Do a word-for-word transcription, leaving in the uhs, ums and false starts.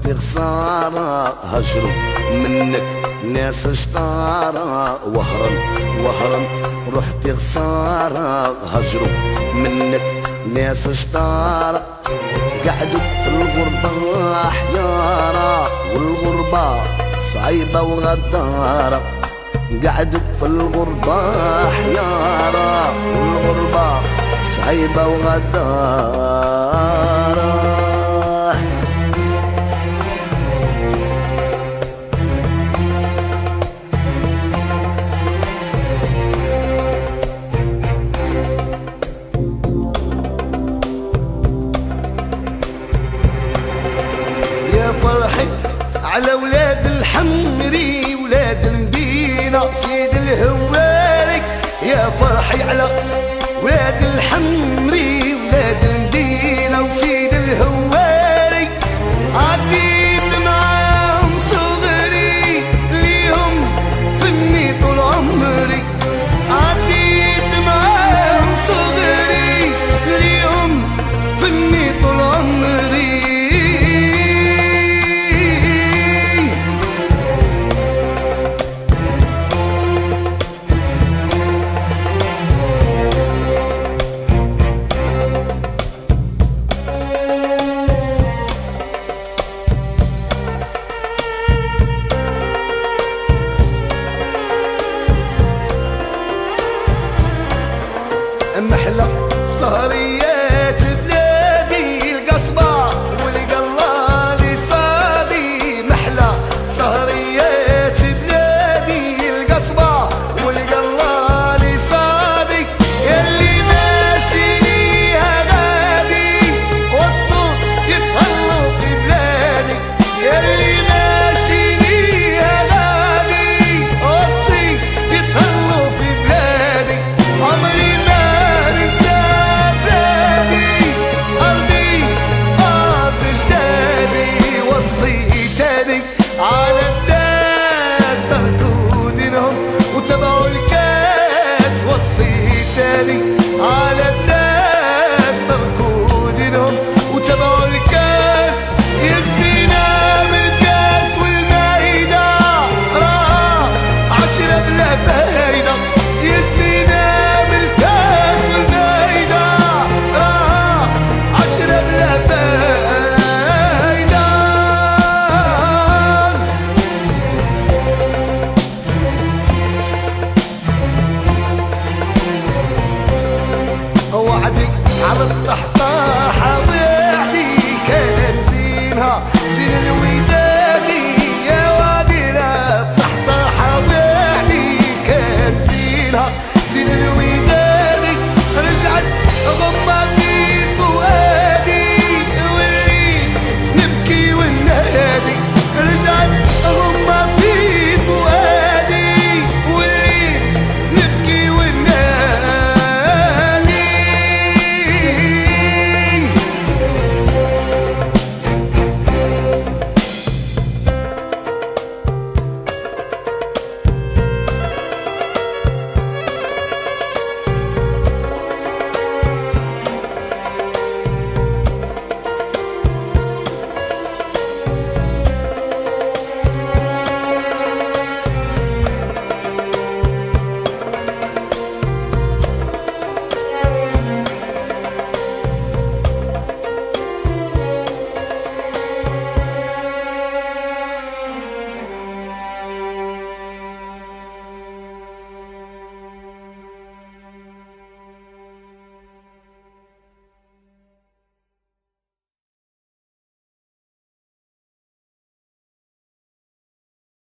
رحت خسارة هجروا منك ناس شطارة، وهرا وهرا رحت خسارة هجروا منك ناس شطارة. قعدوا في الغربة حيارة والغربة صعيبة وغدارة، قعدوا في الغربة حيارة والغربة صعيبة وغدارة. يا فرحي على ولاد الحمري ولاد المدينة سيد الهواري، يا فرحي على ولاد الحمري ولاد المدينة وسيد الهواري. عديت معاهم صغري ليهم فني طول عمري، عديت معاهم صغري ليهم فني طول عمري. محلى سهريات بلادي القصبة والقلالي صادي، محلى سهريات